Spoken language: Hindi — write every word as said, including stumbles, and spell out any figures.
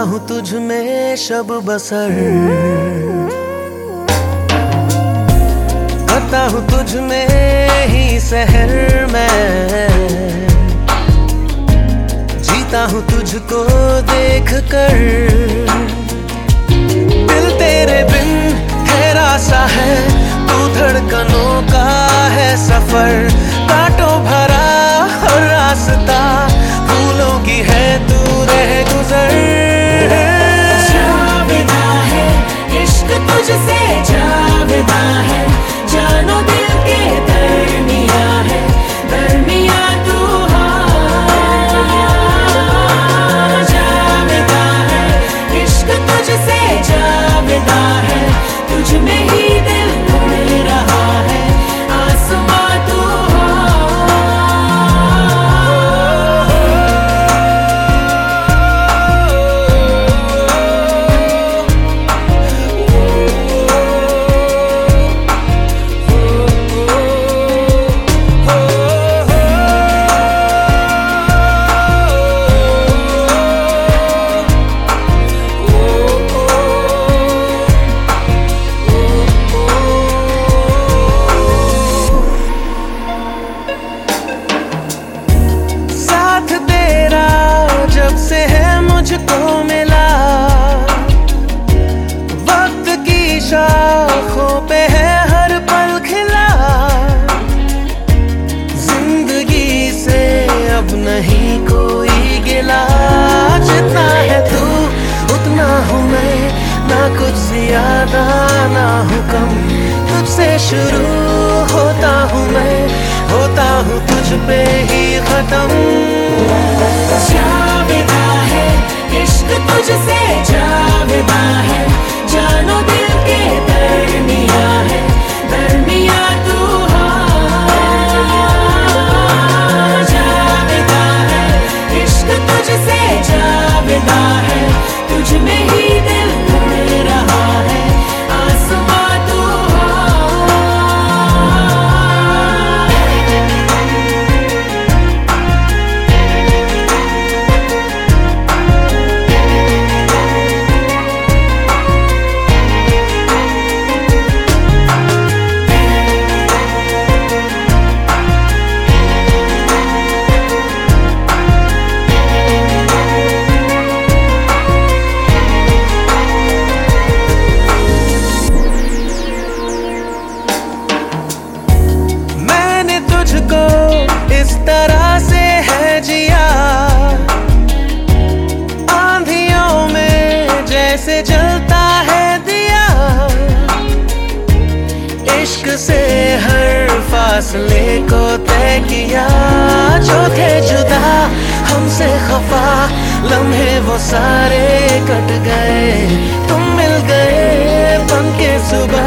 हूँ तुझ में शब बसर, करता हूँ तुझ में ही सहर मैं, जीता हूँ तुझको देख कर। दिल तेरे बिन हैरा सा है, तू धड़कनों का है सफर, कांटों भरा हर रास्ता, फूलों की है तू रह गुजर। जावेदा है इश्क तुझसे, जावेदा है जानो दिल के दरमिया है, दरमिया तू हाँ। जावेदा है इश्क तुझसे, जावेदा है तुझ में ही दिल उड़ रहा है, आसमां तू से है मुझको मिला, वक्त की शाखों पे है हर पल खिला, जिंदगी से अब नहीं कोई गिला, जितना है तू उतना हूँ मैं, ना कुछ ज्यादा ना हूँ कम, तुझसे शुरू होता हूँ मैं, होता हूँ तुझ पे ही खत्म। जावेदा है इश्क तुझसे, जावेदा है जानो दिल के दरमिया है, दरमिया तू हाँ। जावेदा है इश्क तुझसे, जावेदा है तुझ में ही दिल उड़ रहा है, आसमां तू तुझको इस तरह से है जिया, आंधियों में जैसे जलता है दिया, इश्क से हर फासले को तय किया, जो थे जुदा हमसे खफा लम्हे वो सारे कट गए, तुम मिल गए बन के सुबह